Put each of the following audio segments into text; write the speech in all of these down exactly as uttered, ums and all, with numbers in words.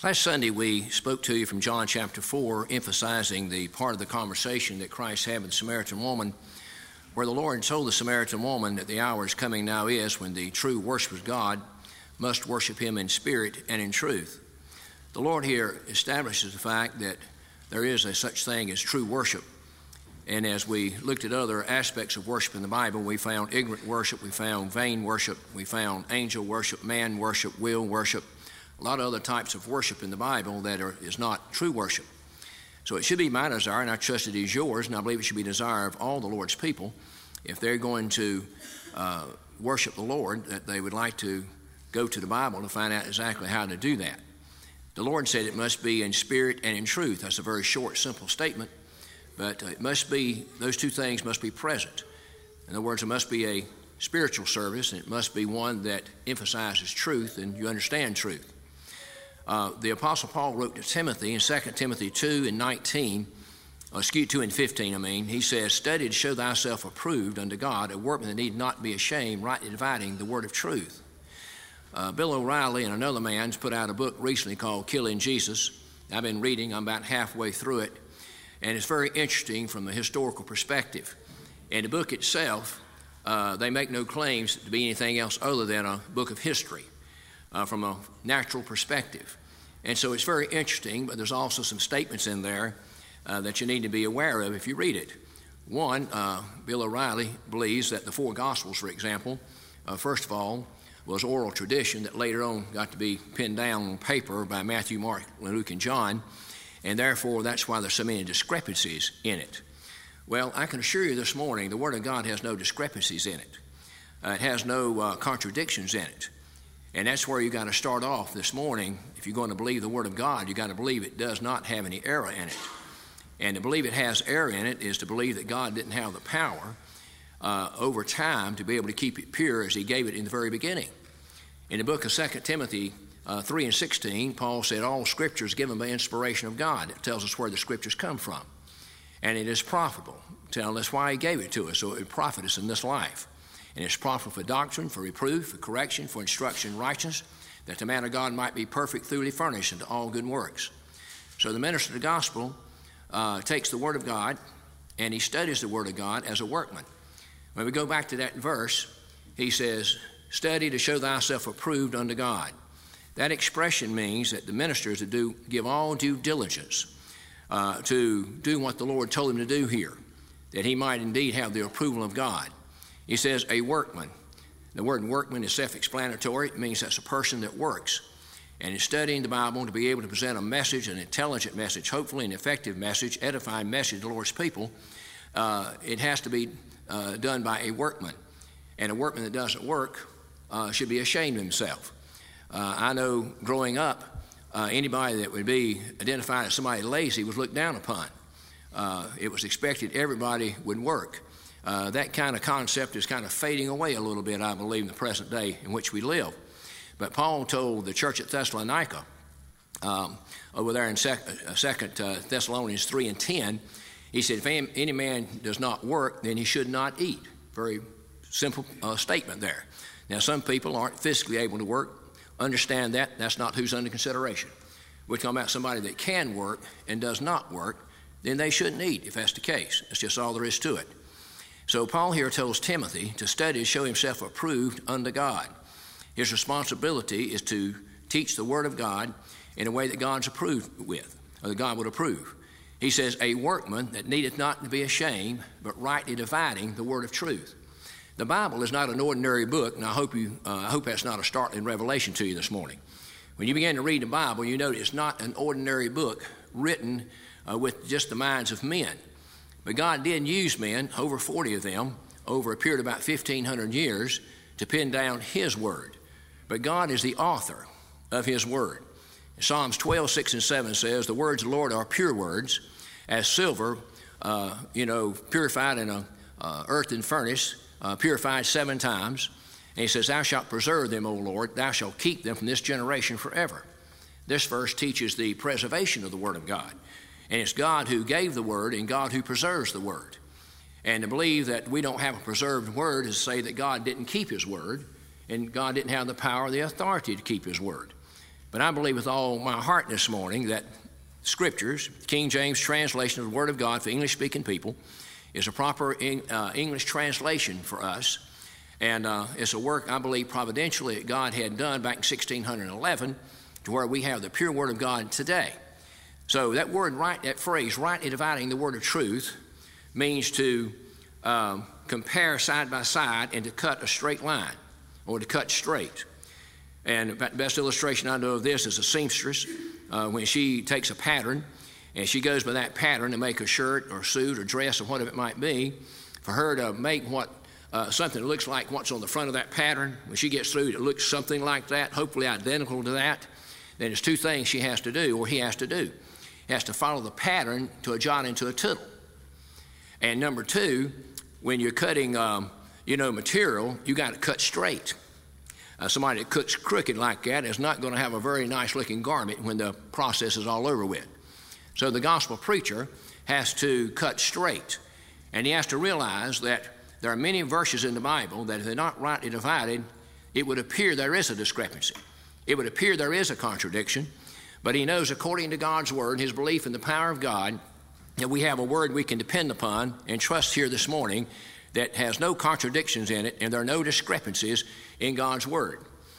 Last Sunday we spoke to you from John chapter four, emphasizing the part of the conversation that Christ had with the Samaritan woman, where the Lord told the Samaritan woman that the hour is coming now is when the true worshipers of God must worship him in spirit and in truth. The Lord here establishes the fact that there is a such thing as true worship. And as we looked at other aspects of worship in the Bible, we found ignorant worship, we found vain worship, we found angel worship, man worship, will worship, a lot of other types of worship in the Bible that are, is not true worship. So it should be my desire, and I trust it is yours, and I believe it should be the desire of all the Lord's people, if they're going to uh, worship the Lord, that they would like to go to the Bible to find out exactly how to do that. The Lord said it must be in spirit and in truth. That's a very short, simple statement, but it must be, those two things must be present. In other words, it must be a spiritual service, and it must be one that emphasizes truth, and you understand truth. Uh, the Apostle Paul wrote to Timothy in Second Timothy two and nineteen, uh, excuse two and fifteen, I mean, he says, "Study to show thyself approved unto God, a workman that need not be ashamed, rightly dividing the word of truth." Uh, Bill O'Reilly and another man's put out a book recently called Killing Jesus. I've been reading, I'm about halfway through it, and it's very interesting from a historical perspective. In the book itself, uh, they make no claims to be anything else other than a book of history. Uh, from a natural perspective. And so it's very interesting, but there's also some statements in there uh, that you need to be aware of if you read it. One, uh, Bill O'Reilly believes that the four Gospels, for example, uh, first of all, was oral tradition that later on got to be pinned down on paper by Matthew, Mark, Luke, and John, and therefore that's why there's so many discrepancies in it. Well, I can assure you this morning, the Word of God has no discrepancies in it. Uh, it has no uh, contradictions in it. And that's where you got to start off this morning. If you're going to believe the Word of God, you got to believe it does not have any error in it. And to believe it has error in it is to believe that God didn't have the power uh, over time to be able to keep it pure as he gave it in the very beginning. In the book of Second Timothy uh, three and sixteen, Paul said, "All Scripture is given by inspiration of God." It tells us where the Scriptures come from. And it is profitable, telling us why he gave it to us, so it would profit us in this life. And it's profitable for doctrine, for reproof, for correction, for instruction in righteousness, that the man of God might be perfect, thoroughly furnished unto all good works. So the minister of the gospel uh, takes the Word of God, and he studies the Word of God as a workman. When we go back to that verse, he says, "Study to show thyself approved unto God." That expression means that the minister is to do, give all due diligence uh, to do what the Lord told him to do here, that he might indeed have the approval of God. He says a workman. The word workman is self-explanatory. It means that's a person that works. And in studying the Bible to be able to present a message, an intelligent message, hopefully an effective message, edifying message to the Lord's people, uh, it has to be uh, done by a workman. And a workman that doesn't work uh, should be ashamed of himself. Uh, I know growing up, uh, anybody that would be identified as somebody lazy was looked down upon. Uh, it was expected everybody would work. Uh, that kind of concept is kind of fading away a little bit, I believe, in the present day in which we live. But Paul told the church at Thessalonica, um, over there in Second uh, Thessalonians three and ten, he said, "If any man does not work, then he should not eat." Very simple uh, statement there. Now, some people aren't physically able to work. Understand that. That's not who's under consideration. We're talking about somebody that can work and does not work, then they shouldn't eat, if that's the case. That's just all there is to it. So Paul here tells Timothy to study to show himself approved unto God. His responsibility is to teach the Word of God in a way that God's approved with, or that God would approve. He says, "A workman that needeth not to be ashamed, but rightly dividing the word of truth." The Bible is not an ordinary book, and I hope you, uh, I hope that's not a startling revelation to you this morning. When you begin to read the Bible, you notice it's not an ordinary book written uh, with just the minds of men. But God did use men, over forty of them, over a period of about fifteen hundred years, to pin down his word. But God is the author of his word. Psalms twelve, six and seven says, "The words of the Lord are pure words, as silver, uh, you know, purified in a uh, earthen furnace, uh, purified seven times." And he says, "Thou shalt preserve them, O Lord, thou shalt keep them from this generation forever." This verse teaches the preservation of the Word of God. And it's God who gave the Word and God who preserves the Word. And to believe that we don't have a preserved Word is to say that God didn't keep his Word and God didn't have the power or the authority to keep his Word. But I believe with all my heart this morning that Scriptures, King James translation of the Word of God for English-speaking people, is a proper uh, English translation for us. And uh, it's a work, I believe, providentially that God had done back in sixteen eleven to where we have the pure Word of God today. So that word, right, that phrase, rightly dividing the word of truth, means to um, compare side by side and to cut a straight line, or to cut straight. And the best illustration I know of this is a seamstress. Uh, when she takes a pattern and she goes by that pattern to make a shirt or suit or dress or whatever it might be, for her to make what uh, something that looks like what's on the front of that pattern, when she gets through it looks something like that, hopefully identical to that, then there's two things she has to do, or he has to do. He has to follow the pattern to a jot and to a tittle. And number two, when you're cutting um, you know, material, you got to cut straight. Uh, somebody that cuts crooked like that is not going to have a very nice looking garment when the process is all over with. So the gospel preacher has to cut straight, and he has to realize that there are many verses in the Bible that if they're not rightly divided, it would appear there is a discrepancy. It would appear there is a contradiction, but he knows according to God's word, his belief in the power of God, that we have a word we can depend upon and trust here this morning that has no contradictions in it, and there are no discrepancies in God's word.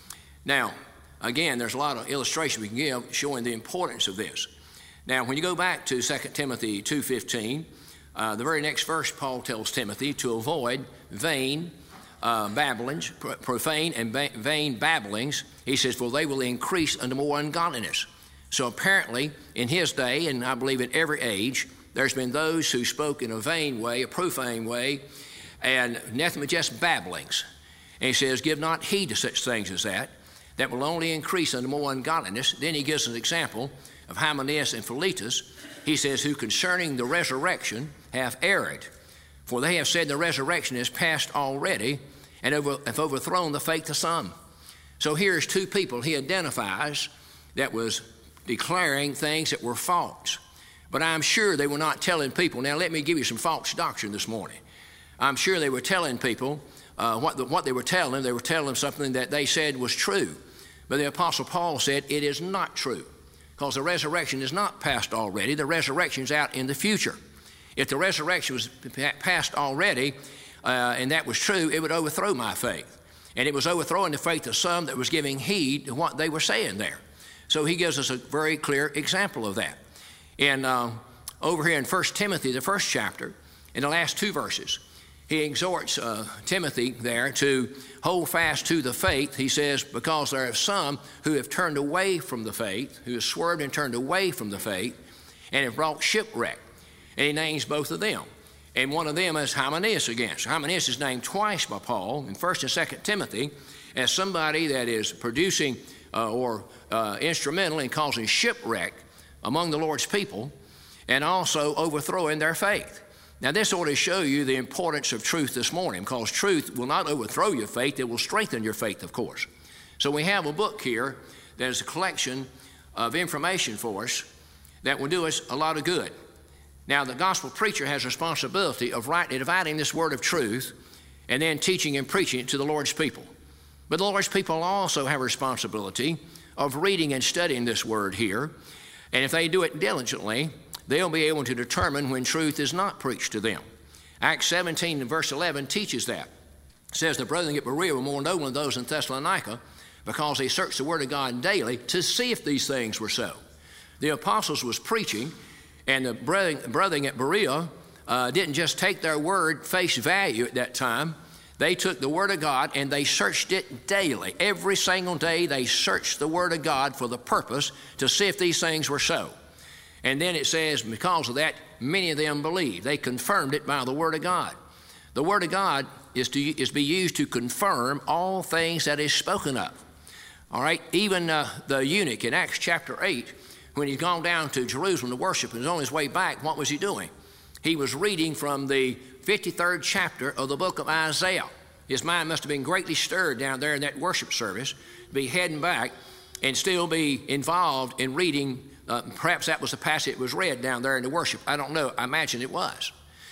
Now, again, there's a lot of illustration we can give showing the importance of this. Now, when you go back to Second Timothy two fifteen, uh, the very next verse, Paul tells Timothy to avoid vain uh, babblings, profane and ba- vain babblings. He says, for they will increase unto more ungodliness. So apparently, in his day, and I believe in every age, there's been those who spoke in a vain way, a profane way, and nothing but just babblings. And he says, give not heed to such things as that, that will only increase unto more ungodliness. Then he gives an example of Hymenaeus and Philetus. He says, who concerning the resurrection have erred, for they have said the resurrection is past already, and over, have overthrown the faith of some. So here's two people he identifies that was declaring things that were false. But I'm sure they were not telling people. Now let me give you some false doctrine this morning. I'm sure they were telling people uh, what, the, what they were telling them. They were telling them something that they said was true. But the Apostle Paul said it is not true, because the resurrection is not past already. The resurrection is out in the future. If the resurrection was past already, uh, and that was true, it would overthrow my faith. And it was overthrowing the faith of some that was giving heed to what they were saying there. So he gives us a very clear example of that. And uh, over here in First Timothy, the first chapter, in the last two verses, he exhorts uh, Timothy there to hold fast to the faith. He says, because there are some who have turned away from the faith, who have swerved and turned away from the faith, and have brought shipwreck. And he names both of them. And one of them is Hymenaeus again. So Hymenaeus is named twice by Paul in First and Second Timothy as somebody that is producing uh, or uh, instrumental in causing shipwreck among the Lord's people, and also overthrowing their faith. Now this ought to show you the importance of truth this morning, because truth will not overthrow your faith, it will strengthen your faith, of course. So we have a book here that is a collection of information for us that will do us a lot of good. Now the gospel preacher has a responsibility of rightly dividing this word of truth and then teaching and preaching it to the Lord's people. But the Lord's people also have a responsibility of reading and studying this word here. And if they do it diligently, they'll be able to determine when truth is not preached to them. Acts seventeen and verse eleven teaches that. It says, the brethren at Berea were more noble than those in Thessalonica, because they searched the word of God daily to see if these things were so. The apostles was preaching, and the brethren, brethren at Berea uh, didn't just take their word face value at that time. They took the word of God and they searched it daily. Every single day they searched the word of God for the purpose to see if these things were so. And then it says, because of that, many of them believed. They confirmed it by the word of God. The word of God is to is be used to confirm all things that is spoken of. All right, even uh, the eunuch in Acts chapter eight, when he'd gone down to Jerusalem to worship and was on his way back, what was he doing? He was reading from the fifty-third chapter of the book of Isaiah. His mind must have been greatly stirred down there in that worship service, to be heading back and still be involved in reading. Uh, perhaps that was the passage that was read down there in the worship. I don't know. I imagine it was.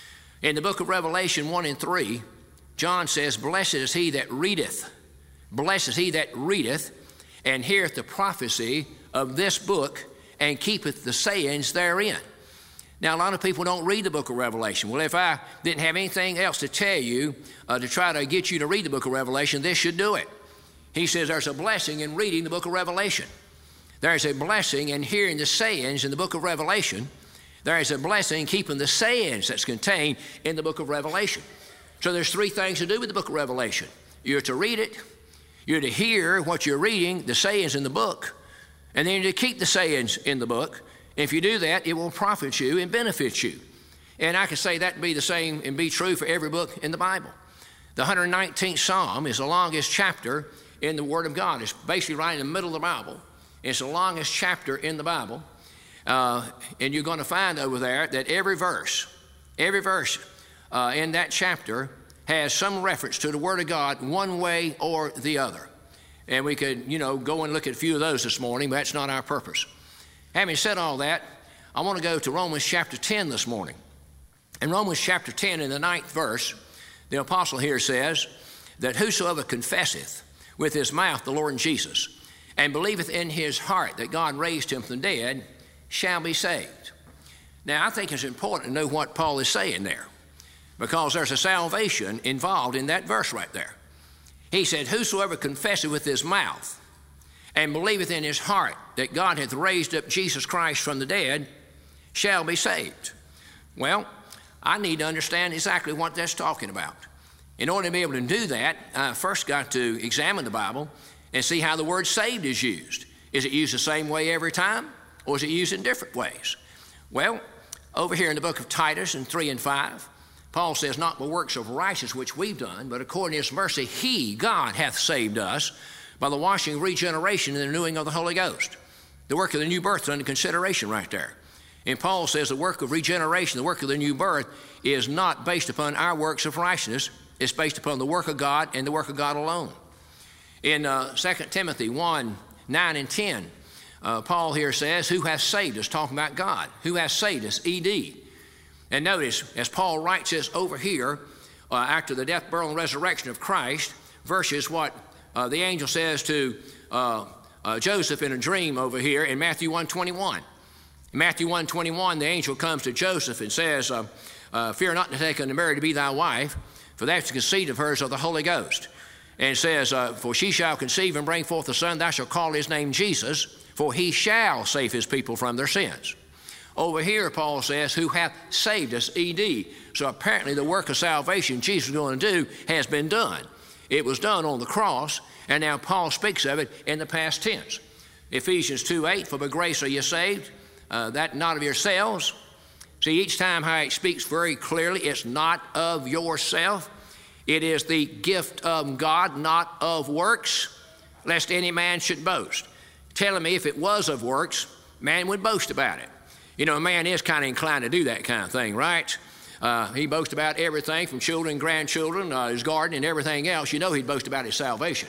In the book of Revelation one and three, John says, blessed is he that readeth. Blessed is he that readeth, and heareth the prophecy of this book, and keepeth the sayings therein. Now, a lot of people don't read the book of Revelation. Well, if I didn't have anything else to tell you uh, to try to get you to read the book of Revelation, this should do it. He says there's a blessing in reading the book of Revelation. There's a blessing in hearing the sayings in the book of Revelation. There is a blessing in keeping the sayings that's contained in the book of Revelation. So there's three things to do with the book of Revelation. You're to read it, you're to hear what you're reading, the sayings in the book, and then you're to keep the sayings in the book. If you do that, it will profit you and benefit you. And I can say that be the same and be true for every book in the Bible. The one hundred nineteenth Psalm is the longest chapter in the Word of God. It's basically right in the middle of the Bible. It's the longest chapter in the Bible. Uh, and you're going to find over there that every verse, every verse uh, in that chapter has some reference to the Word of God one way or the other. And we could, you know, go and look at a few of those this morning, but that's not our purpose. Having said all that, I want to go to Romans chapter ten this morning. In Romans chapter ten, in the ninth verse, the apostle here says that whosoever confesseth with his mouth the Lord Jesus and believeth in his heart that God raised him from the dead shall be saved. Now, I think it's important to know what Paul is saying there, because there's a salvation involved in that verse right there. He said, whosoever confesseth with his mouth and believeth in his heart that God hath raised up Jesus Christ from the dead shall be saved. Well, I need to understand exactly what that's talking about. In order to be able to do that, I first got to examine the Bible and see how the word saved is used. Is it used the same way every time, or is it used in different ways? Well, over here in the book of Titus in three and five, Paul says, not by works of righteousness which we've done, but according to his mercy, he, God, hath saved us by the washing of regeneration and the renewing of the Holy Ghost. The work of the new birth is under consideration right there. And Paul says the work of regeneration, the work of the new birth, is not based upon our works of righteousness. It's based upon the work of God and the work of God alone. In uh, Second Timothy one, nine and ten, uh, Paul here says, who hath saved us, talking about God. Who hath saved us, E D. And notice, as Paul writes this over here, uh, after the death, burial, and resurrection of Christ, versus what uh, the angel says to uh, uh, Joseph in a dream over here in Matthew one twenty-one. In Matthew one twenty-one, the angel comes to Joseph and says, uh, uh, fear not to take unto Mary to be thy wife, for that's the conceit of hers of the Holy Ghost. And it says, uh, for she shall conceive and bring forth a son, thou shalt call his name Jesus, for he shall save his people from their sins. Over here, Paul says, who hath saved us, E D. So apparently the work of salvation Jesus is going to do has been done. It was done on the cross, and now Paul speaks of it in the past tense. Ephesians two eight, for by grace are you saved, uh, that not of yourselves. See, each time how it speaks very clearly, it's not of yourself. It is the gift of God, not of works, lest any man should boast. Telling me if it was of works, man would boast about it. You know, a man is kind of inclined to do that kind of thing, right? Uh, he boasts about everything from children, grandchildren, uh, his garden, and everything else. You know he'd boast about his salvation.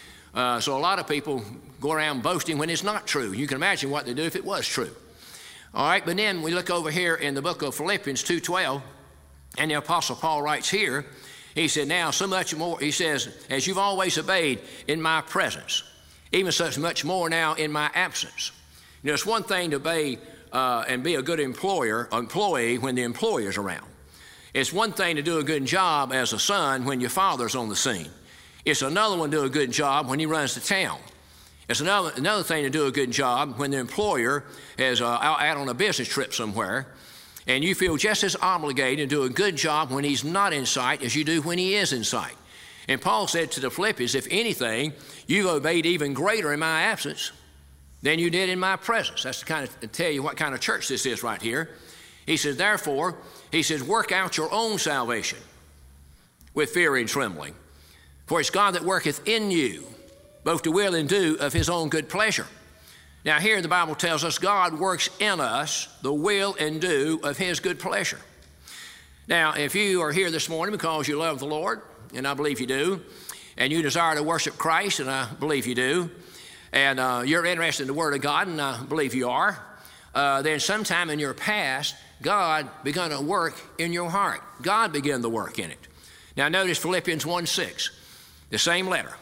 Uh, so a lot of people go around boasting when it's not true. You can imagine what they'd do if it was true. All right, but then we look over here in the book of Philippians two twelve, and the Apostle Paul writes here, he said, now so much more, he says, as you've always obeyed in my presence, even such much more now in my absence. You know, it's one thing to obey Uh, and be a good employer, employee when the employer's around. It's one thing to do a good job as a son when your father's on the scene. It's another one to do a good job when he runs the town. It's another, another thing to do a good job when the employer is uh, out, out on a business trip somewhere, and you feel just as obligated to do a good job when he's not in sight as you do when he is in sight. And Paul said to the Philippians, if anything, you've obeyed even greater in my absence than you did in my presence. That's to kind of to tell you what kind of church this is right here. He says, therefore, he says, work out your own salvation with fear and trembling. For it's God that worketh in you, both to will and do of his own good pleasure. Now here the Bible tells us God works in us the will and do of his good pleasure. Now, if you are here this morning because you love the Lord, and I believe you do, and you desire to worship Christ, and I believe you do, and uh, you're interested in the Word of God, and I believe you are, uh, then sometime in your past, God began to work in your heart. God began the work in it. Now notice Philippians one six, the same letter.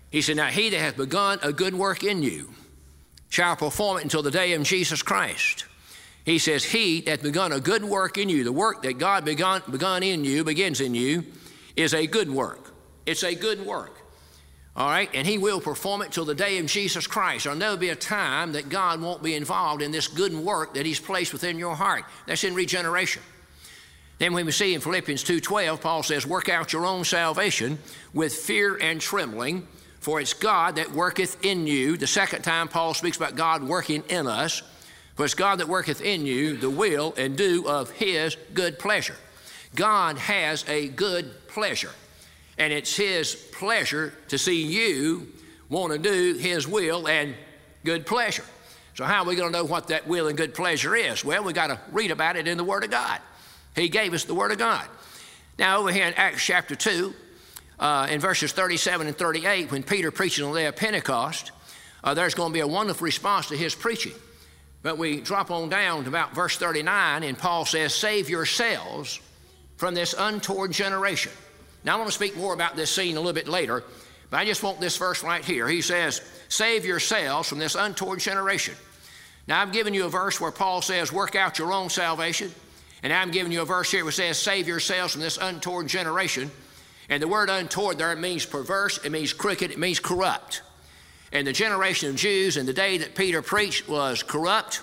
He said, now he that hath begun a good work in you shall perform it until the day of Jesus Christ. He says, he that hath begun a good work in you, the work that God begun, begun in you, begins in you, is a good work. It's a good work. All right, and he will perform it till the day of Jesus Christ. There'll never be a time that God won't be involved in this good work that he's placed within your heart. That's in regeneration. Then when we see in Philippians two twelve, Paul says, work out your own salvation with fear and trembling, for it's God that worketh in you. The second time Paul speaks about God working in us. For it's God that worketh in you the will and do of his good pleasure. God has a good pleasure. And it's his pleasure to see you want to do his will and good pleasure. So how are we going to know what that will and good pleasure is? Well, we got to read about it in the Word of God. He gave us the Word of God. Now over here in Acts chapter two, uh, in verses thirty-seven and thirty-eight, when Peter preaches on the day of Pentecost, uh, there's going to be a wonderful response to his preaching. But we drop on down to about verse thirty-nine, and Paul says, save yourselves from this untoward generation. Now, I want to speak more about this scene a little bit later, but I just want this verse right here. He says, save yourselves from this untoward generation. Now, I've given you a verse where Paul says, work out your own salvation. And I'm giving you a verse here which says, save yourselves from this untoward generation. And the word untoward there means perverse, it means crooked, it means corrupt. And the generation of Jews in the day that Peter preached was corrupt,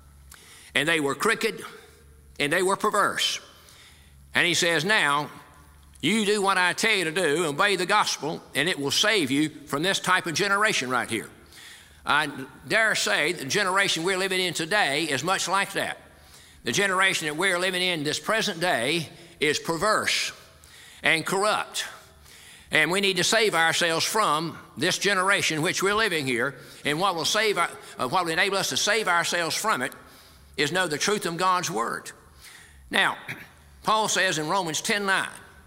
and they were crooked, and they were perverse. And he says, now, you do what I tell you to do, obey the gospel, and it will save you from this type of generation right here. I dare say the generation we're living in today is much like that. The generation that we're living in this present day is perverse and corrupt. And we need to save ourselves from this generation which we're living here. And what will save, our, uh, what will enable us to save ourselves from it is know the truth of God's word. Now, Paul says in Romans ten nine,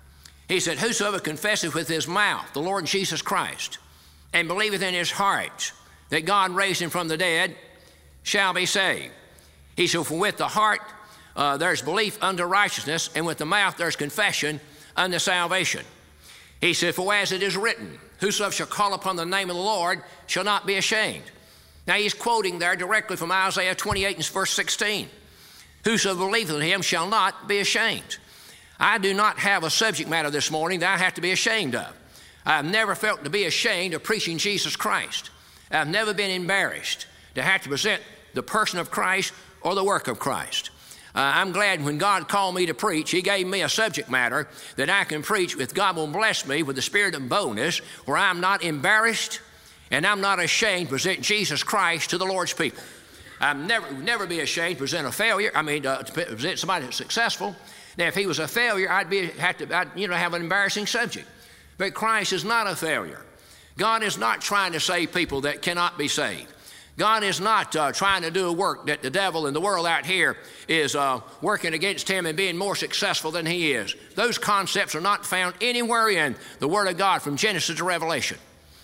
he said, whosoever confesseth with his mouth the Lord Jesus Christ and believeth in his heart that God raised him from the dead shall be saved. He said, for with the heart uh, there's belief unto righteousness, and with the mouth there's confession unto salvation. He said, for as it is written, whosoever shall call upon the name of the Lord shall not be ashamed. Now he's quoting there directly from Isaiah twenty-eight and verse sixteen. Whosoever believeth in him shall not be ashamed. I do not have a subject matter this morning that I have to be ashamed of. I've never felt to be ashamed of preaching Jesus Christ. I've never been embarrassed to have to present the person of Christ or the work of Christ. Uh, I'm glad when God called me to preach, he gave me a subject matter that I can preach with. God will bless me with the spirit of boldness, where I'm not embarrassed and I'm not ashamed to present Jesus Christ to the Lord's people. I'll never, never be ashamed to present a failure. I mean, uh, to present somebody that's successful. Now, if he was a failure, I'd be have to I'd, you know have an embarrassing subject. But Christ is not a failure. God is not trying to save people that cannot be saved. God is not uh, trying to do a work that the devil and the world out here is uh, working against him and being more successful than he is. Those concepts are not found anywhere in the Word of God from Genesis to Revelation.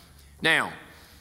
Now,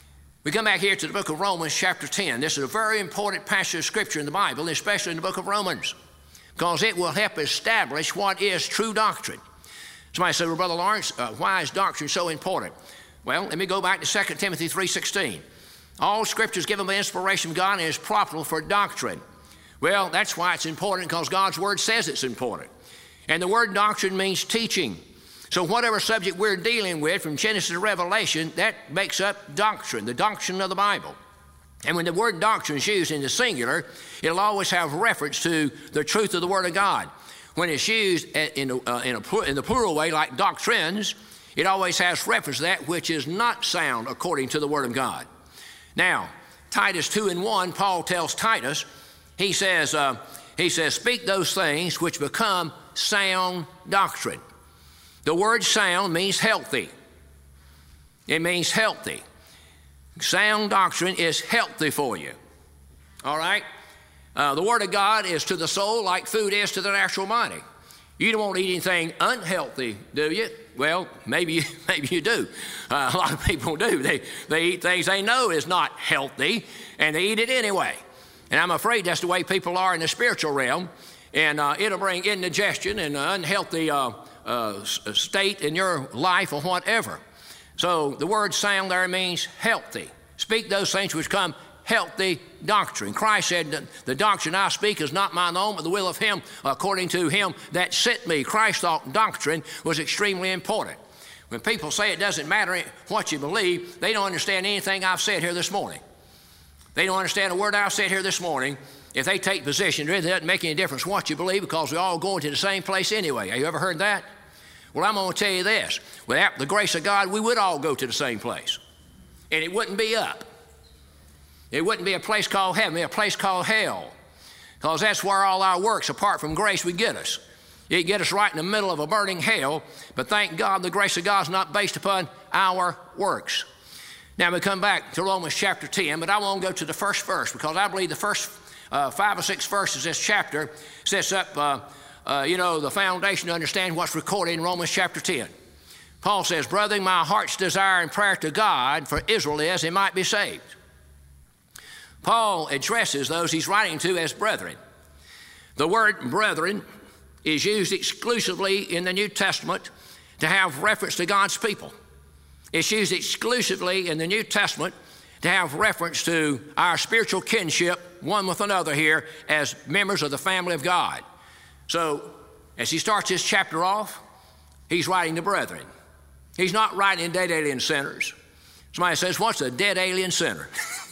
we come back here to the book of Romans chapter ten. This is a very important passage of Scripture in the Bible, especially in the book of Romans, because it will help establish what is true doctrine. Somebody said, well, Brother Lawrence, uh, why is doctrine so important? Well, let me go back to Second Timothy three sixteen. All Scripture is given by inspiration of God and is profitable for doctrine. Well, that's why it's important, because God's Word says it's important. And the word doctrine means teaching. So whatever subject we're dealing with from Genesis to Revelation, that makes up doctrine, the doctrine of the Bible. And when the word doctrine is used in the singular, it'll always have reference to the truth of the Word of God. When it's used in, uh, in, a, in the plural way, like doctrines, it always has reference to that which is not sound according to the Word of God. Now, Titus two and one, Paul tells Titus, he says, uh, he says, speak those things which become sound doctrine. The word sound means healthy. It means healthy. Sound doctrine is healthy for you. All right? Uh, the Word of God is to the soul like food is to the natural body. You don't want to eat anything unhealthy, do you? Well, maybe, maybe you do. Uh, a lot of people do. They, they eat things they know is not healthy, and they eat it anyway. And I'm afraid that's the way people are in the spiritual realm, and uh, it'll bring indigestion and an unhealthy uh, uh, state in your life or whatever. So the word sound there means healthy. Speak those things which come healthy doctrine. Christ said, the doctrine I speak is not mine own, but the will of him according to him that sent me. Christ thought doctrine was extremely important. When people say it doesn't matter what you believe, they don't understand anything I've said here this morning. They don't understand a word I've said here this morning. If they take position, it doesn't make any difference what you believe because we're all going to the same place anyway. Have you ever heard that? Well, I'm going to tell you this. Without the grace of God, we would all go to the same place. And it wouldn't be up. It wouldn't be a place called heaven. It would be a place called hell. Because that's where all our works, apart from grace, would get us. It'd get us right in the middle of a burning hell. But thank God the grace of God is not based upon our works. Now we come back to Romans chapter ten, but I want to go to the first verse because I believe the first uh, five or six verses of this chapter sets up, uh, uh, you know, the foundation to understand what's recorded in Romans chapter ten. Paul says, brethren, my heart's desire and prayer to God for Israel is they might be saved. Paul addresses those he's writing to as brethren. The word brethren is used exclusively in the New Testament to have reference to God's people. It's used exclusively in the New Testament to have reference to our spiritual kinship one with another here as members of the family of God. So as he starts this chapter off, he's writing to brethren. He's not writing dead alien sinners. Somebody says, what's a dead alien sinner?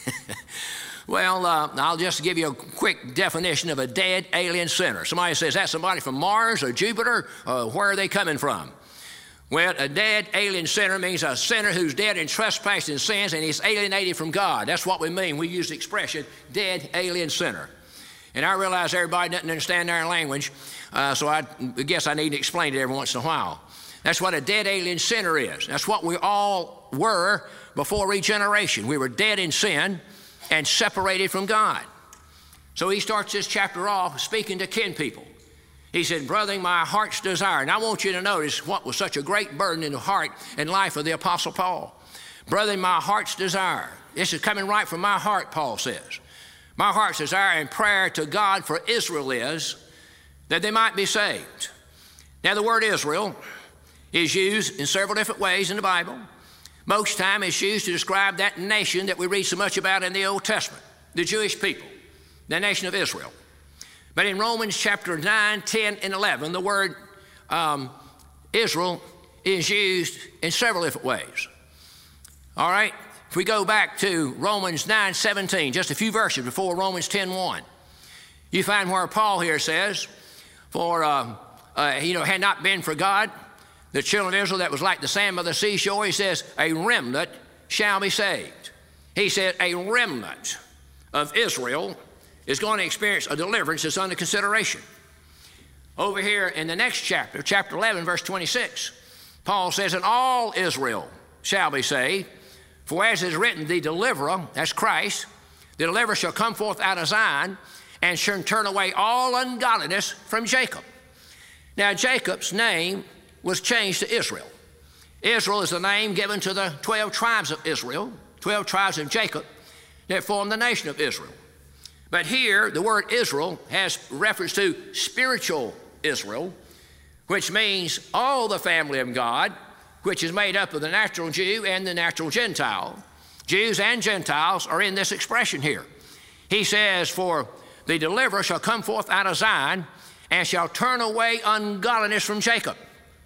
Well, uh, I'll just give you a quick definition of a dead alien sinner. Somebody says, that's somebody from Mars or Jupiter? Uh, where are they coming from? Well, a dead alien sinner means a sinner who's dead in trespass and sins and he's alienated from God. That's what we mean. We use the expression dead alien sinner. And I realize everybody doesn't understand our language, uh, so I guess I need to explain it every once in a while. That's what a dead alien sinner is. That's what we all were before regeneration. We were dead in sin and separated from God. So he starts this chapter off speaking to kin people. He said, brethren, my heart's desire. And I want you to notice what was such a great burden in the heart and life of the Apostle Paul. Brethren, my heart's desire. This is coming right from my heart, Paul says. My heart's desire and prayer to God for Israel is that they might be saved. Now the word Israel is used in several different ways in the Bible. Most time it's used to describe that nation that we read so much about in the Old Testament, the Jewish people, the nation of Israel. But in Romans chapter nine, ten, and eleven, the word um, Israel is used in several different ways. All right? If we go back to Romans nine, seventeen, just a few verses before Romans ten, one, you find where Paul here says, for, uh, uh, you know, had not been for God, the children of Israel that was like the sand by the seashore, he says, a remnant shall be saved. He said, a remnant of Israel is going to experience a deliverance that's under consideration. Over here in the next chapter, chapter eleven, verse twenty-six, Paul says, and all Israel shall be saved, for as is written, the deliverer, that's Christ, the deliverer shall come forth out of Zion and shall turn away all ungodliness from Jacob. Now, Jacob's name was changed to Israel. Israel is the name given to the twelve tribes of Israel, twelve tribes of Jacob that form the nation of Israel. But here, the word Israel has reference to spiritual Israel, which means all the family of God, which is made up of the natural Jew and the natural Gentile. Jews and Gentiles are in this expression here. He says, for the deliverer shall come forth out of Zion and shall turn away ungodliness from Jacob.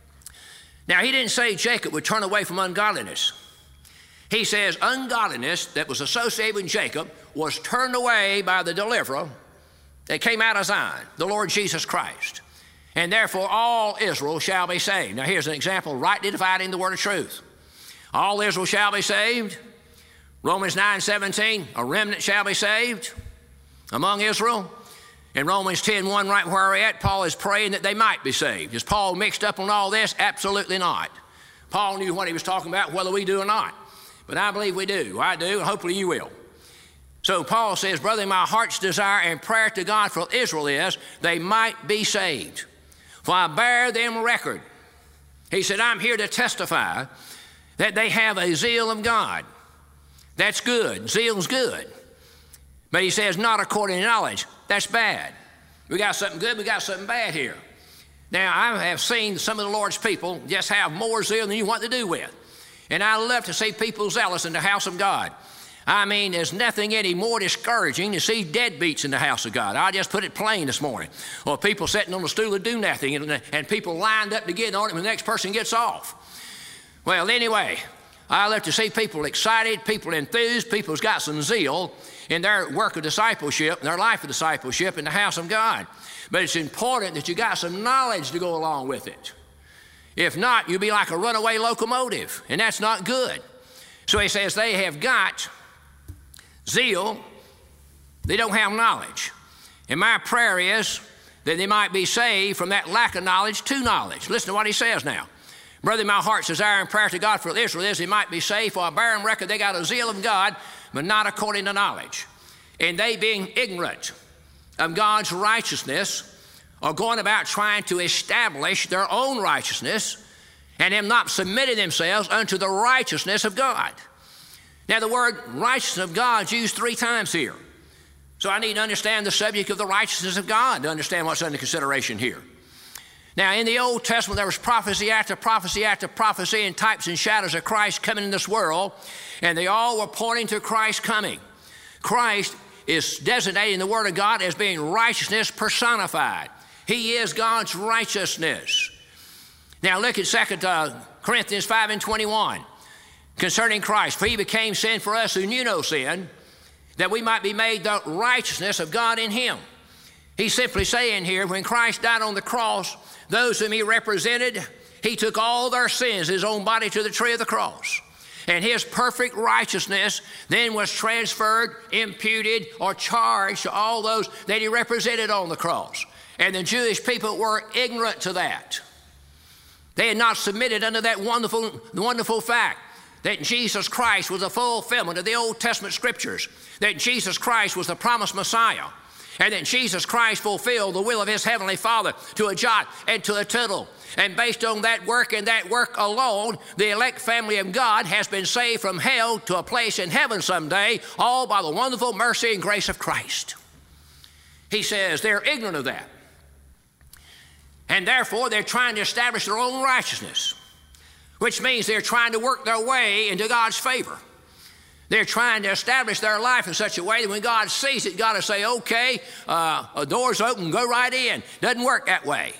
Now, he didn't say Jacob would turn away from ungodliness. He says ungodliness that was associated with Jacob was turned away by the deliverer that came out of Zion, the Lord Jesus Christ. And therefore all Israel shall be saved. Now here's an example, rightly dividing the word of truth. All Israel shall be saved. Romans nine, seventeen, a remnant shall be saved among Israel. In Romans ten, one, right where we're at, Paul is praying that they might be saved. Is Paul mixed up on all this? Absolutely not. Paul knew what he was talking about, whether we do or not. But I believe we do. I do, and hopefully you will. So Paul says, brother, my heart's desire and prayer to God for Israel is they might be saved. For I bear them record. He said, I'm here to testify that they have a zeal of God. That's good. Zeal's good. But he says, not according to knowledge. That's bad. We got something good, we got something bad here. Now, I have seen some of the Lord's people just have more zeal than you want to do with. And I love to see people zealous in the house of God. I mean, there's nothing any more discouraging to see deadbeats in the house of God. I just put it plain this morning. Or people sitting on the stool that do nothing, and, and people lined up to get on it when the next person gets off. Well, anyway, I love to see people excited, people enthused, people who's got some zeal in their work of discipleship, in their life of discipleship in the house of God. But it's important that you got some knowledge to go along with it. If not, you'll be like a runaway locomotive, and that's not good. So he says they have got zeal, they don't have knowledge. And my prayer is that they might be saved from that lack of knowledge to knowledge. Listen to what he says now. Brother, my heart's desire and prayer to God for Israel is they might be saved, for I bear them record they got a zeal of God, but not according to knowledge. And they, being ignorant of God's righteousness, are going about trying to establish their own righteousness, and have not submitted themselves unto the righteousness of God. Now, the word righteousness of God is used three times here. So I need to understand the subject of the righteousness of God to understand what's under consideration here. Now, in the Old Testament, there was prophecy after prophecy after prophecy and types and shadows of Christ coming in this world, and they all were pointing to Christ's coming. Christ is designated in the Word of God as being righteousness personified. He is God's righteousness. Now, look at Second Corinthians five and twenty-one. Concerning Christ, for he became sin for us who knew no sin, that we might be made the righteousness of God in him. He's simply saying here, when Christ died on the cross, those whom he represented, he took all their sins, his own body, to the tree of the cross. And his perfect righteousness then was transferred, imputed, or charged to all those that he represented on the cross. And the Jewish people were ignorant to that. They had not submitted unto that wonderful, wonderful fact that Jesus Christ was a fulfillment of the Old Testament scriptures, that Jesus Christ was the promised Messiah, and that Jesus Christ fulfilled the will of his heavenly Father to a jot and to a tittle. And based on that work and that work alone, the elect family of God has been saved from hell to a place in heaven someday, all by the wonderful mercy and grace of Christ. He says they're ignorant of that. And therefore, they're trying to establish their own righteousness, which means they're trying to work their way into God's favor. They're trying to establish their life in such a way that when God sees it, God will say, okay, uh, a door's open, go right in. Doesn't work that way.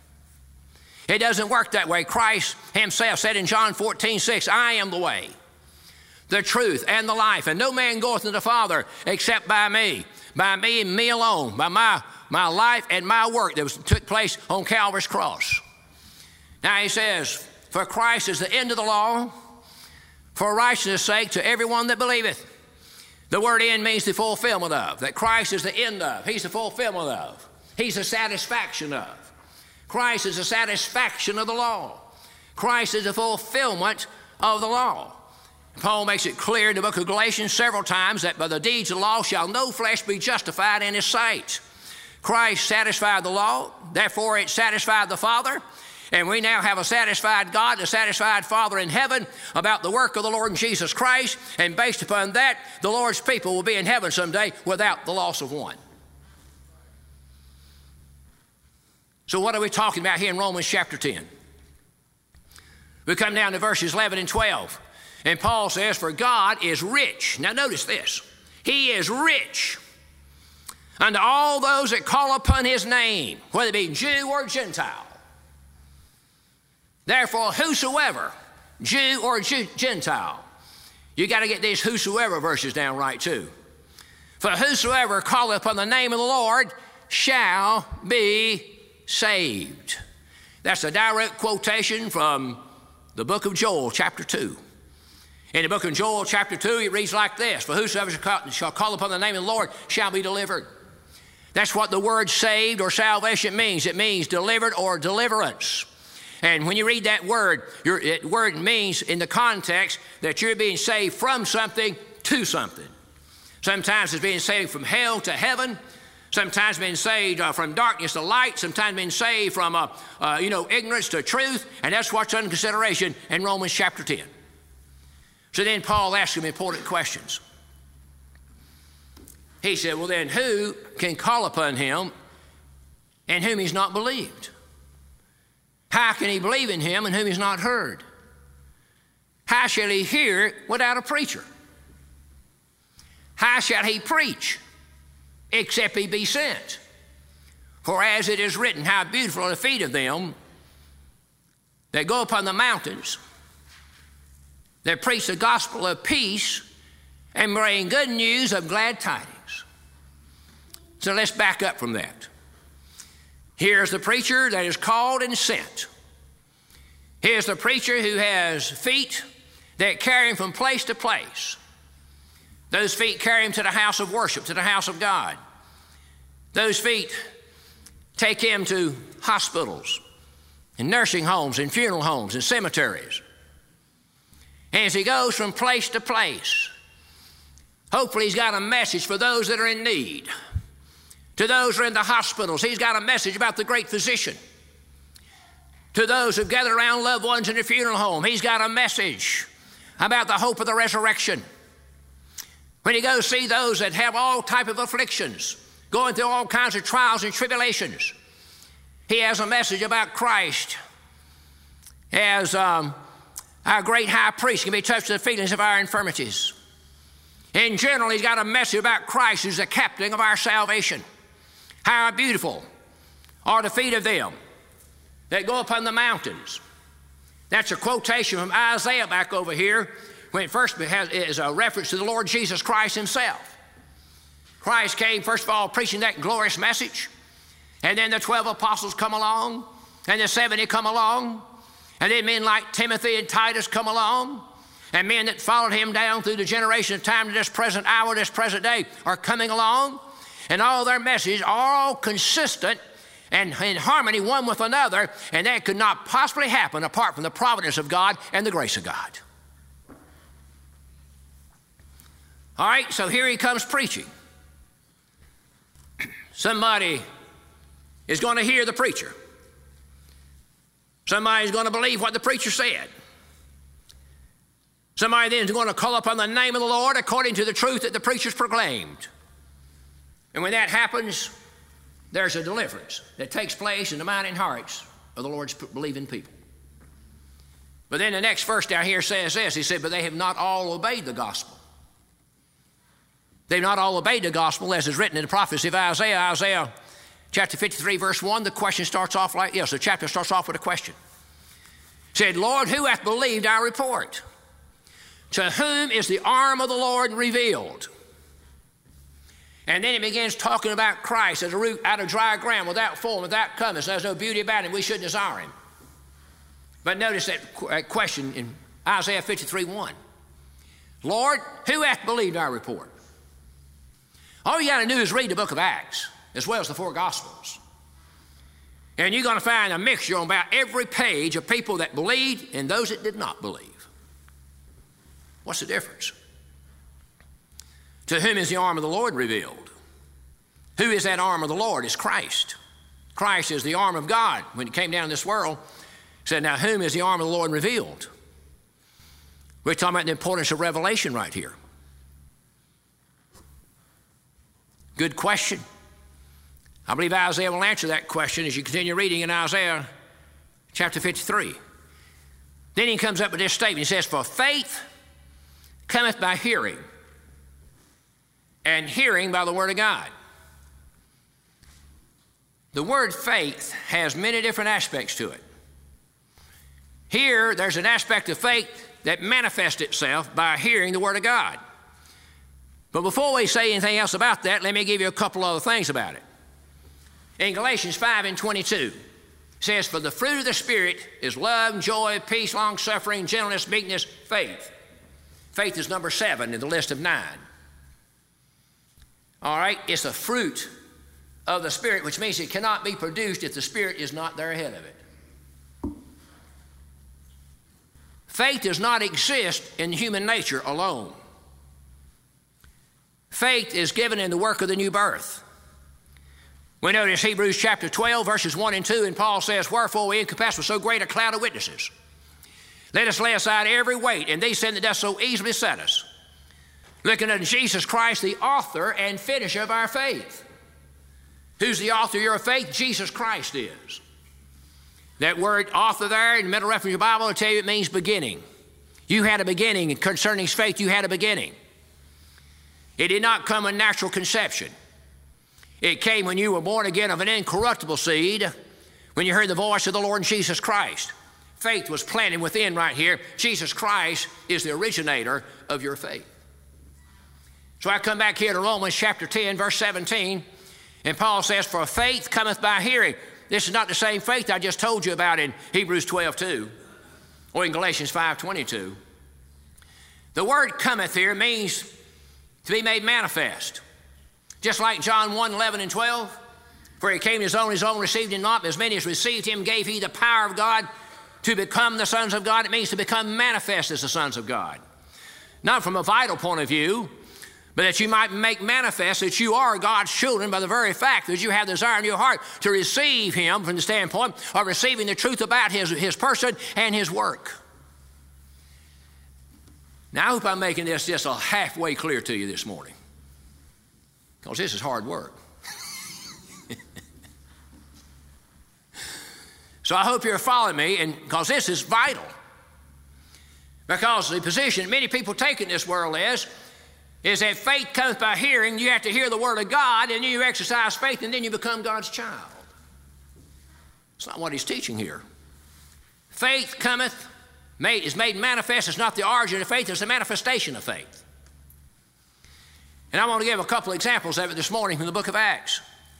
It doesn't work that way. Christ himself said in John fourteen six, I am the way, the truth, and the life, and no man goeth to the Father except by me, by me and me alone, by my, my life and my work that was, took place on Calvary's cross. Now he says, for Christ is the end of the law, for righteousness' sake to everyone that believeth. The word end means the fulfillment of, that Christ is the end of. He's the fulfillment of. He's the satisfaction of. Christ is the satisfaction of the law. Christ is the fulfillment of the law. Paul makes it clear in the book of Galatians several times that by the deeds of the law shall no flesh be justified in his sight. Christ satisfied the law, therefore it satisfied the Father. And we now have a satisfied God, a satisfied Father in heaven about the work of the Lord Jesus Christ. And based upon that, the Lord's people will be in heaven someday without the loss of one. So what are we talking about here in Romans chapter ten? We come down to verses eleven and twelve. And Paul says, for God is rich. Now notice this. He is rich unto all those that call upon his name, whether it be Jew or Gentile. Therefore, whosoever, Jew or Gentile, you got to get these whosoever verses down right too. For whosoever calleth upon the name of the Lord shall be saved. That's a direct quotation from the book of Joel, chapter two. In the book of Joel, chapter two, it reads like this, for whosoever shall call upon the name of the Lord shall be delivered. That's what the word saved or salvation means. It means delivered or deliverance. And when you read that word, your, that word means in the context that you're being saved from something to something. Sometimes it's being saved from hell to heaven. Sometimes being saved uh, from darkness to light. Sometimes being saved from uh, uh, you know, ignorance to truth. And that's what's under consideration in Romans chapter ten. So then Paul asks him important questions. He said, well then, who can call upon him in whom he's not believed? How can he believe in him in whom he's not heard? how shall he hear without a preacher? How shall he preach except he be sent? For as it is written, how beautiful are the feet of them that go upon the mountains, that preach the gospel of peace and bring good news of glad tidings. So let's back up from that. Here's the preacher that is called and sent. Here's the preacher who has feet that carry him from place to place. Those feet carry him to the house of worship, to the house of God. Those feet take him to hospitals and nursing homes and funeral homes and cemeteries. And as he goes from place to place, hopefully he's got a message for those that are in need. To those who are in the hospitals, he's got a message about the great physician. To those who've gathered around loved ones in the funeral home, he's got a message about the hope of the resurrection. When he goes see those that have all type of afflictions, going through all kinds of trials and tribulations, he has a message about Christ as um, our great high priest can be touched with the feelings of our infirmities. In general, he's got a message about Christ who's the captain of our salvation. How beautiful are the feet of them that go upon the mountains. That's a quotation from Isaiah back over here, when it first has, is a reference to the Lord Jesus Christ himself. Christ came, first of all, preaching that glorious message, and then the twelve apostles come along, and the seventy come along, and then men like Timothy and Titus come along, and men that followed him down through the generation of time to this present hour, this present day, are coming along, and all their messages are all consistent and in harmony one with another, and that could not possibly happen apart from the providence of God and the grace of God. All right, so here he comes preaching. Somebody is going to hear the preacher. Somebody's going to believe what the preacher said. Somebody then is going to call upon the name of the Lord according to the truth that the preacher's proclaimed. And when that happens, there's a deliverance that takes place in the mind and hearts of the Lord's believing people. But then the next verse down here says this. He said, but they have not all obeyed the gospel. They've not all obeyed the gospel as is written in the prophecy of Isaiah. Isaiah chapter fifty-three, verse one, the question starts off like this. The chapter starts off with a question. It said, Lord, who hath believed our report? To whom is the arm of the Lord revealed? And then he begins talking about Christ as a root out of dry ground, without form, without covers. There's no beauty about him. We shouldn't desire him. But notice that question in Isaiah fifty-three, one. Lord, who hath believed our report? All you got to do is read the book of Acts, as well as the four Gospels. And you're going to find a mixture on about every page of people that believed and those that did not believe. What's the difference? To whom is the arm of the Lord revealed? Who is that arm of the Lord? It's Christ. Christ is the arm of God. When he came down to this world, he said, now whom is the arm of the Lord revealed? We're talking about the importance of revelation right here. Good question. I believe Isaiah will answer that question as you continue reading in Isaiah chapter fifty-three. Then he comes up with this statement. He says, for faith cometh by hearing, and hearing by the word of God. The word faith has many different aspects to it. Here, there's an aspect of faith that manifests itself by hearing the word of God. But before we say anything else about that, let me give you a couple other things about it. In Galatians five and twenty-two, it says, for the fruit of the Spirit is love, joy, peace, long-suffering, gentleness, meekness, faith. Faith is number seven in the list of nine. All right, it's a fruit of the Spirit, which means it cannot be produced if the Spirit is not there ahead of it. Faith does not exist in human nature alone. Faith is given in the work of the new birth. We notice Hebrews chapter twelve, verses one and two, and Paul says, wherefore we encompass with so great a cloud of witnesses. Let us lay aside every weight and these sin that doth so easily beset us, looking unto Jesus Christ, the author and finisher of our faith. Who's the author of your faith? Jesus Christ is. That word author there in the middle reference of your Bible will tell you it means beginning. You had a beginning, and concerning his faith, you had a beginning. It did not come in natural conception. It came when you were born again of an incorruptible seed, when you heard the voice of the Lord Jesus Christ. Faith was planted within right here. Jesus Christ is the originator of your faith. So I come back here to Romans chapter ten, verse seventeen, and Paul says, for faith cometh by hearing. This is not the same faith I just told you about in Hebrews twelve two or in Galatians five twenty-two. The word cometh here means to be made manifest. Just like John one eleven and twelve, for he came to his own, his own received him not, but as many as received him gave he the power of God to become the sons of God. It means to become manifest as the sons of God. Not from a vital point of view, but that you might make manifest that you are God's children by the very fact that you have the desire in your heart to receive him from the standpoint of receiving the truth about his, his person and his work. Now, I hope I'm making this just a halfway clear to you this morning, because this is hard work. So I hope you're following me, and because this is vital. Because the position many people take in this world is, is that faith comes by hearing. You have to hear the word of God, and then you exercise faith, and then you become God's child. It's not what he's teaching here. Faith cometh, made, is made manifest. It's not the origin of faith, it's the manifestation of faith. And I want to give a couple examples of it this morning from the book of Acts.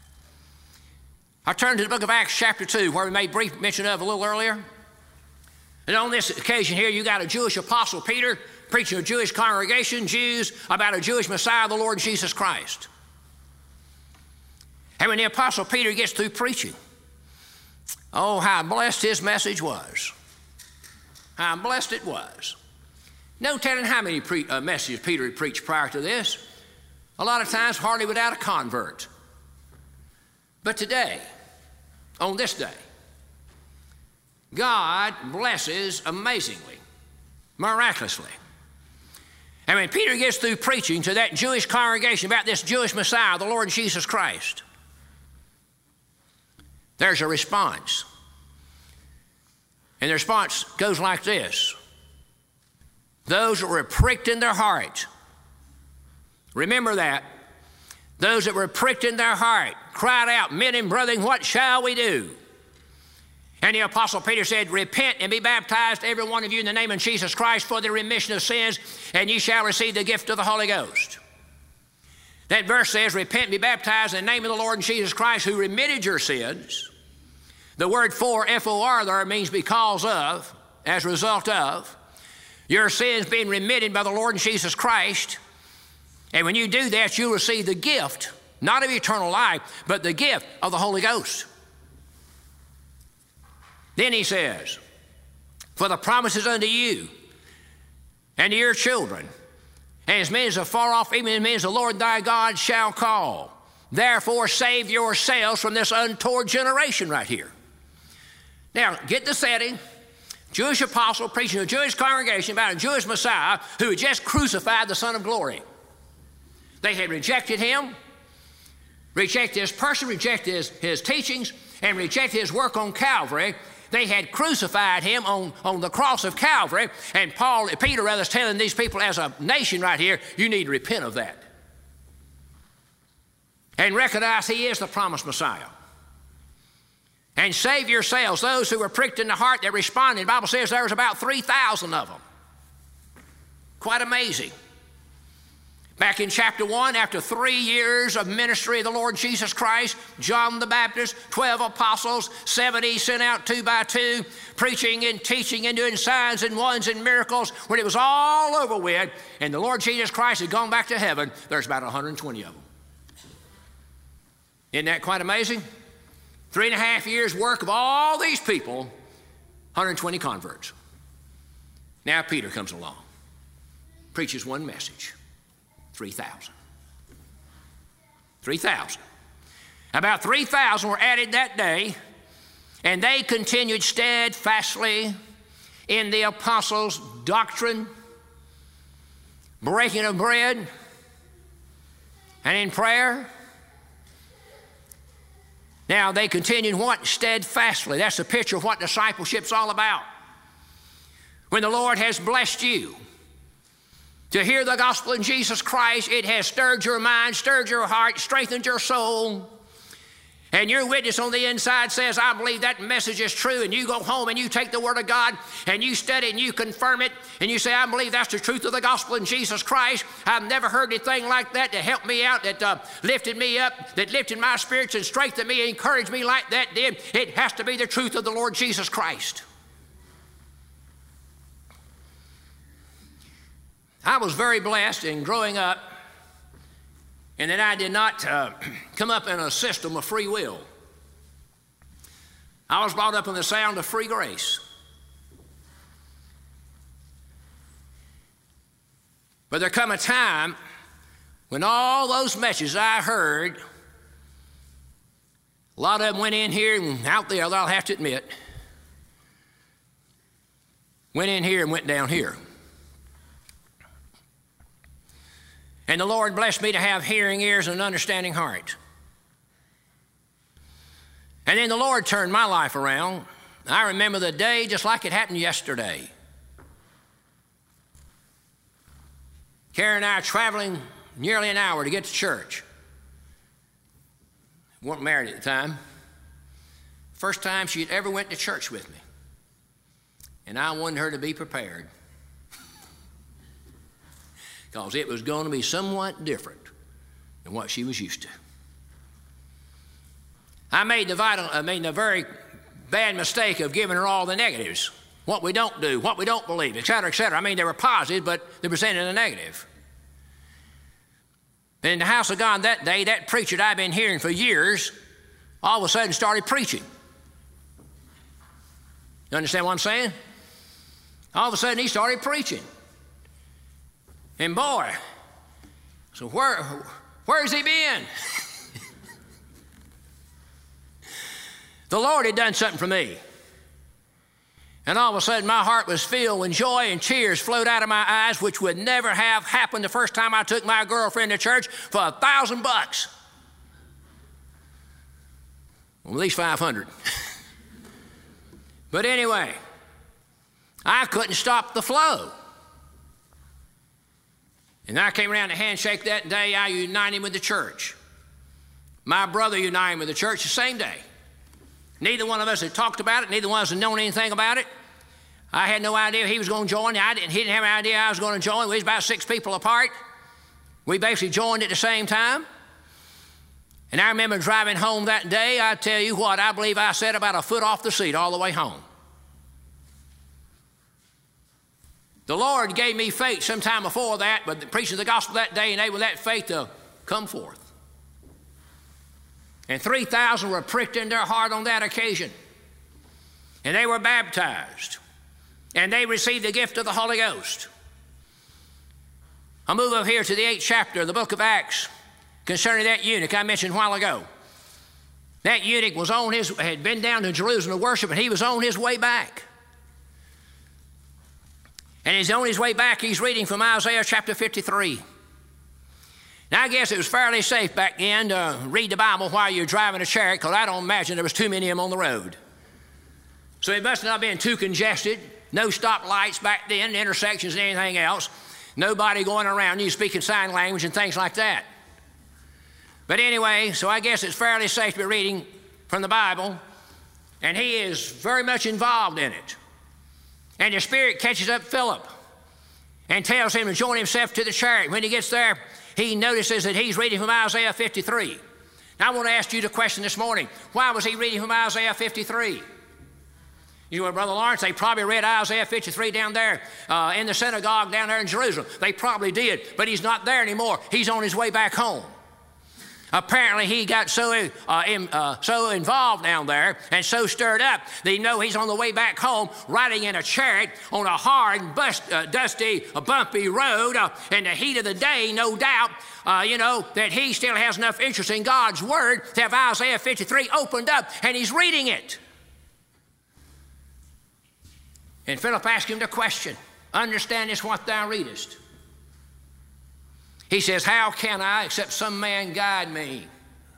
I turned to the book of Acts chapter two, where we made brief mention of a little earlier. And on this occasion here, you got a Jewish apostle, Peter, preaching to a Jewish congregation, Jews, about a Jewish Messiah, the Lord Jesus Christ. And when the apostle Peter gets through preaching, oh, how blessed his message was. How blessed it was. No telling how many pre- uh, messages Peter had preached prior to this. A lot of times hardly without a convert. But today, on this day, God blesses amazingly, miraculously. And when Peter gets through preaching to that Jewish congregation about this Jewish Messiah, the Lord Jesus Christ, there's a response. And the response goes like this. Those that were pricked in their heart, remember that, those that were pricked in their heart cried out, men and brethren, what shall we do? And the apostle Peter said, repent and be baptized, every one of you, in the name of Jesus Christ for the remission of sins, and ye shall receive the gift of the Holy Ghost. That verse says, repent and be baptized in the name of the Lord Jesus Christ, who remitted your sins. The word for, F O R, there means because of, as a result of, your sins being remitted by the Lord Jesus Christ. And when you do that, you'll receive the gift, not of eternal life, but the gift of the Holy Ghost. Then he says, for the promises unto you and to your children, and as many as are far off, even as many as the Lord thy God shall call. Therefore save yourselves from this untoward generation right here. Now, get the setting. Jewish apostle preaching to a Jewish congregation about a Jewish Messiah who had just crucified the Son of Glory. They had rejected him, rejected his person, rejected his, his teachings, and rejected his work on Calvary. They had crucified him on, on the cross of Calvary, and Paul, Peter rather is telling these people as a nation right here, you need to repent of that. And recognize he is the promised Messiah. And save yourselves, those who were pricked in the heart that responded. The Bible says there was about three thousand of them. Quite amazing. Back in chapter one, after three years of ministry of the Lord Jesus Christ, John the Baptist, twelve apostles, seventy sent out two by two, preaching and teaching and doing signs and wonders and miracles. When it was all over with, and the Lord Jesus Christ had gone back to heaven, there's about one hundred twenty of them. Isn't that quite amazing? Three and a half years' work of all these people, one hundred twenty converts. Now Peter comes along, preaches one message. three thousand. three thousand. About three thousand were added that day, and they continued steadfastly in the apostles' doctrine, breaking of bread, and in prayer. Now, they continued what? Steadfastly. That's the picture of what discipleship's all about. when the Lord has blessed you to hear the gospel in Jesus Christ, it has stirred your mind, stirred your heart, strengthened your soul, and your witness on the inside says, I believe that message is true, and you go home and you take the Word of God and you study it and you confirm it, and you say, I believe that's the truth of the gospel in Jesus Christ. I've never heard anything like that that helped me out, that uh, lifted me up, that lifted my spirits and strengthened me, encouraged me like that did. It has to be the truth of the Lord Jesus Christ. I was very blessed in growing up, and that I did not uh, come up in a system of free will. I was brought up in the sound of free grace. But there come a time when all those messages I heard, a lot of them went in here and out there, I'll have to admit, went in here and went down here. And the Lord blessed me to have hearing ears and an understanding heart. And then the Lord turned my life around. I remember the day just like it happened yesterday. Karen and I traveling nearly an hour to get to church. We weren't married at the time. First time she had ever went to church with me. And I wanted her to be prepared, because it was going to be somewhat different than what she was used to. I made the vital, I made the very bad mistake of giving her all the negatives, what we don't do, what we don't believe, et cetera, et cetera. I mean, they were positive, but they were saying in the negative. And in the house of God that day, that preacher that I've been hearing for years, all of a sudden started preaching. You understand what I'm saying? All of a sudden he started preaching. And boy, so where, where's he been? The Lord had done something for me. And all of a sudden my heart was filled when joy and tears flowed out of my eyes, which would never have happened the first time I took my girlfriend to church for a thousand bucks. Well, at least five hundred. But anyway, I couldn't stop the flow. And I came around to handshake that day. I united him with the church. My brother united him with the church the same day. Neither one of us had talked about it. Neither one of us had known anything about it. I had no idea he was going to join. I didn't, he didn't have any idea I was going to join. We was about six people apart. We basically joined at the same time. And I remember driving home that day. I tell you what, I believe I sat about a foot off the seat all the way home. The Lord gave me faith sometime before that, but preaching the gospel that day enabled that faith to come forth. And three thousand were pricked in their heart on that occasion. And they were baptized. And they received the gift of the Holy Ghost. I'll move over here to the eighth chapter of the book of Acts concerning that eunuch I mentioned a while ago. That eunuch was on his, had been down to Jerusalem to worship, and he was on his way back. And he's on his way back, he's reading from Isaiah chapter fifty-three. Now, I guess it was fairly safe back then to read the Bible while you're driving a chariot, because I don't imagine there was too many of them on the road. So it must not have been too congested. No stop lights back then, intersections and anything else. Nobody going around you speaking sign language and things like that. But anyway, so I guess it's fairly safe to be reading from the Bible. And he is very much involved in it. And the Spirit catches up Philip and tells him to join himself to the chariot. When he gets there, he notices that he's reading from Isaiah fifty-three. Now, I want to ask you the question this morning. Why was he reading from Isaiah fifty-three? You know, Brother Lawrence, they probably read Isaiah fifty-three down there uh, in the synagogue down there in Jerusalem. They probably did, but he's not there anymore. He's on his way back home. Apparently, he got so, uh, in, uh, so involved down there and so stirred up that you know he's on the way back home riding in a chariot on a hard, bust, uh, dusty, uh, bumpy road uh, in the heat of the day, no doubt, uh, you know, that he still has enough interest in God's Word to have Isaiah fifty-three opened up, and he's reading it. And Philip asked him the question, understandest what thou readest? He says, how can I except some man guide me?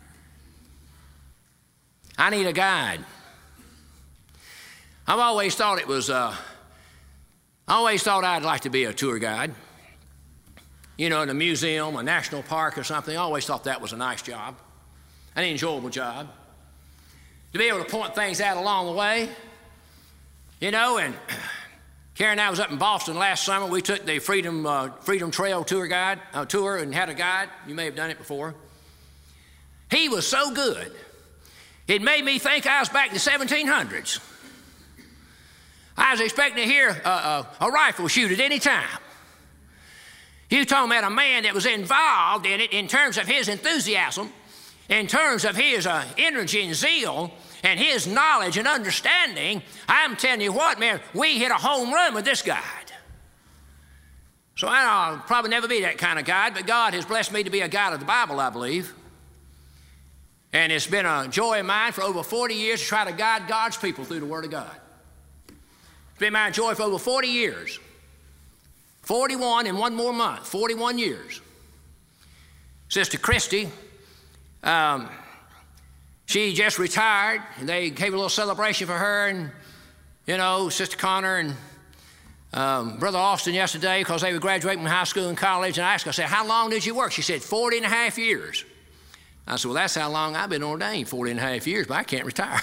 I need a guide. I've always thought it was uh, I always thought I'd like to be a tour guide. You know, in a museum, a national park or something. I always thought that was a nice job, an enjoyable job. To be able to point things out along the way, you know, and Karen and I was up in Boston last summer. We took the Freedom, uh, Freedom Trail tour guide, uh, tour and had a guide. You may have done it before. He was so good, it made me think I was back in the seventeen hundreds. I was expecting to hear a, a, a rifle shoot at any time. You talking about a man that was involved in it in terms of his enthusiasm, in terms of his uh, energy and zeal, and his knowledge and understanding. I'm telling you what, man, we hit a home run with this guide. So I'll probably never be that kind of guide, but God has blessed me to be a guide of the Bible, I believe. And it's been a joy of mine for over forty years to try to guide God's people through the Word of God. It's been my joy for over forty years. forty-one in one more month, forty-one years. Sister Christy, um, she just retired, and they gave a little celebration for her, and, you know, Sister Connor and um, Brother Austin yesterday, because they were graduating from high school and college, and I asked her, I said, how long did you work? She said, forty and a half years. I said, well, that's how long I've been ordained, forty and a half years, but I can't retire.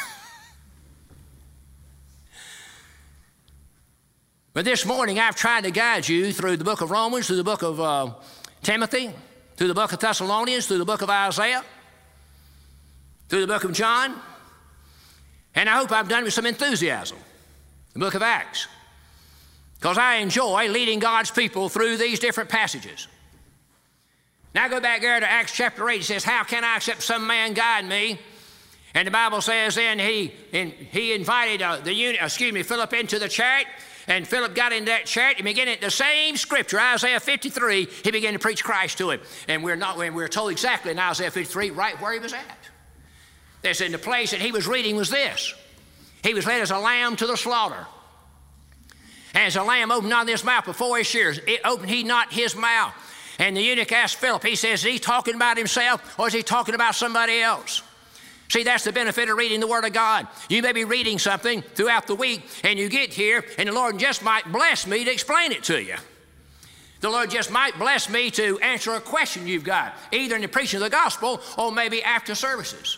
But this morning, I've tried to guide you through the book of Romans, through the book of uh, Timothy, through the book of Thessalonians, through the book of Isaiah, through the book of John, and I hope I've done it with some enthusiasm, the book of Acts, because I enjoy leading God's people through these different passages. Now go back there to Acts chapter eight. It says, how can I accept some man guide me? And the Bible says then he, in, he invited uh, the unit, excuse me, Philip into the chariot, and Philip got in that chariot and began at the same scripture, Isaiah fifty-three, he began to preach Christ to him. And we're not, we're told exactly in Isaiah fifty-three right where he was at. They said the place that he was reading was this. He was led as a lamb to the slaughter. And as a lamb opened not his mouth before his shears, it opened he not his mouth. And the eunuch asked Philip, he says, is he talking about himself or is he talking about somebody else? See, that's the benefit of reading the Word of God. You may be reading something throughout the week, and you get here, and the Lord just might bless me to explain it to you. The Lord just might bless me to answer a question you've got, either in the preaching of the gospel or maybe after services.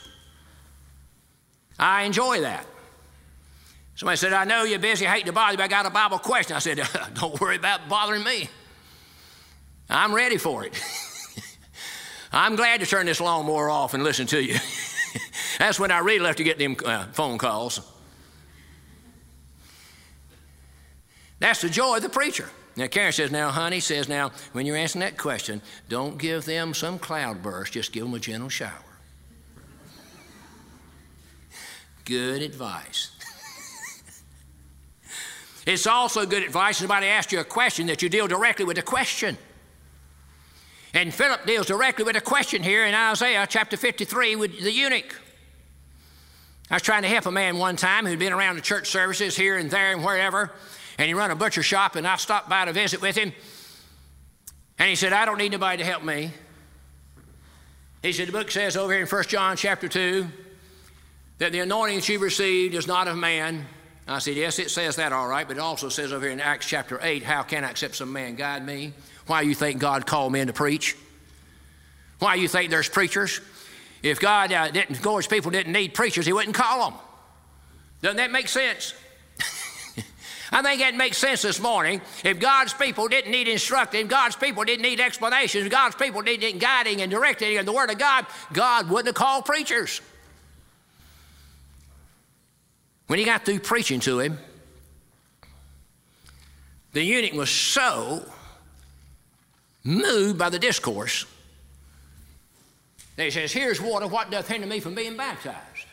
I enjoy that. Somebody said, I know you're busy, I hate to bother you, but I got a Bible question. I said, don't worry about bothering me. I'm ready for it. I'm glad to turn this lawnmower off and listen to you. That's when I really love to get them uh, phone calls. That's the joy of the preacher. Now, Karen says, now, honey, says, now, when you're answering that question, don't give them some cloudburst, just give them a gentle shower. Good advice. It's also good advice, somebody asks you a question, that you deal directly with the question. And Philip deals directly with a question here in Isaiah chapter fifty-three with the eunuch. I was trying to help a man one time who'd been around the church services here and there and wherever, and he run a butcher shop, and I stopped by to visit with him. And he said, I don't need nobody to help me. He said, the book says over here in First John chapter two that the anointing that you received is not of man. I said, yes, it says that all right, but it also says over here in Acts chapter eight, how can I accept some man guide me? Why you think God called men to preach? Why you think there's preachers? If God uh, didn't, God's people didn't need preachers, he wouldn't call them. Doesn't that make sense? I think that makes sense this morning. If God's people didn't need instructing, God's people didn't need explanations, God's people didn't need guiding and directing in the Word of God, God wouldn't have called preachers. When he got through preaching to him, the eunuch was so moved by the discourse that he says, here's water, what doth hinder me from being baptized?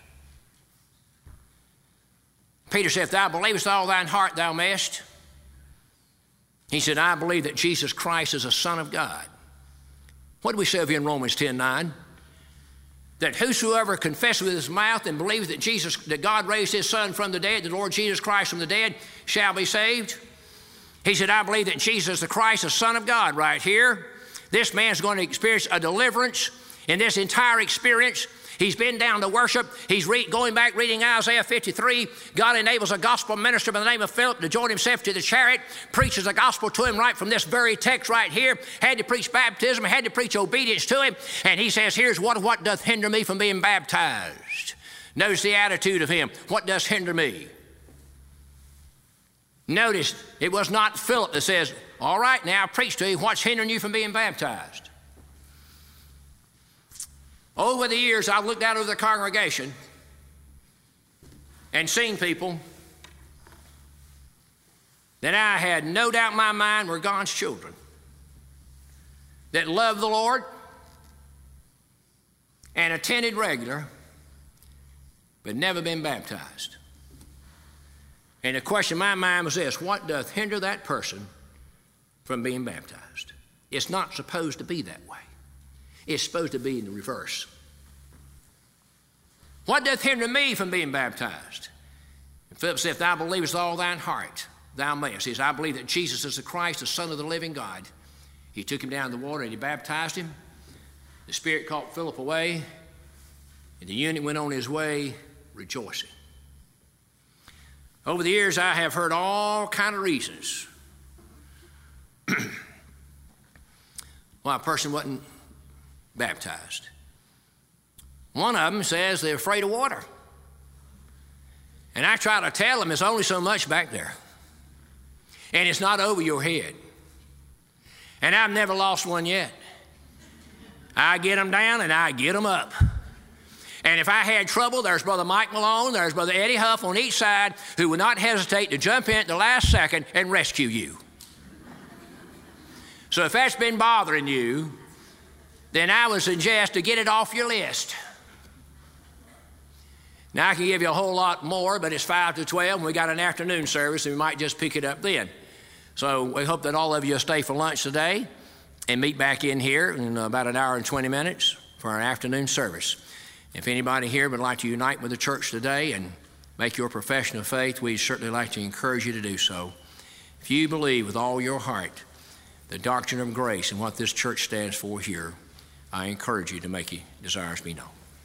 Peter said, if thou believest with all thine heart, thou mayest. He said, I believe that Jesus Christ is the Son of God. What do we say over here in Romans ten nine? That whosoever confesses with his mouth and believes that Jesus, that God raised his Son from the dead, the Lord Jesus Christ from the dead, shall be saved. He said, I believe that Jesus the Christ, the Son of God, right here. This man's going to experience a deliverance in this entire experience. He's been down to worship. He's re- going back reading Isaiah fifty-three. God enables a gospel minister by the name of Philip to join himself to the chariot, preaches the gospel to him right from this very text right here, had to preach baptism, had to preach obedience to him, and he says, here's what, what doth hinder me from being baptized. Notice the attitude of him. What does hinder me? Notice it was not Philip that says, all right, now I preach to you. What's hindering you from being baptized? Over the years, I've looked out over the congregation and seen people that I had no doubt in my mind were God's children, that loved the Lord and attended regular, but never been baptized. And the question in my mind was this: what doth hinder that person from being baptized? It's not supposed to be that way. It's supposed to be in the reverse. What doth hinder me from being baptized? And Philip said, if thou believest with all thine heart, thou mayest. He says, I believe that Jesus is the Christ, the Son of the living God. He took him down to the water and he baptized him. The Spirit caught Philip away, and the eunuch went on his way rejoicing. Over the years, I have heard all kind of reasons why a person wasn't baptized. One of them says they're afraid of water. And I try to tell them it's only so much back there. And it's not over your head. And I've never lost one yet. I get them down and I get them up. And if I had trouble, there's Brother Mike Malone, there's Brother Eddie Huff on each side who would not hesitate to jump in at the last second and rescue you. So if that's been bothering you, then I would suggest to get it off your list. Now, I can give you a whole lot more, but it's five to twelve, and we got an afternoon service, and we might just pick it up then. So we hope that all of you will stay for lunch today and meet back in here in about an hour and twenty minutes for our afternoon service. If anybody here would like to unite with the church today and make your profession of faith, we'd certainly like to encourage you to do so. If you believe with all your heart the doctrine of grace and what this church stands for here, I encourage you to make your desires be known.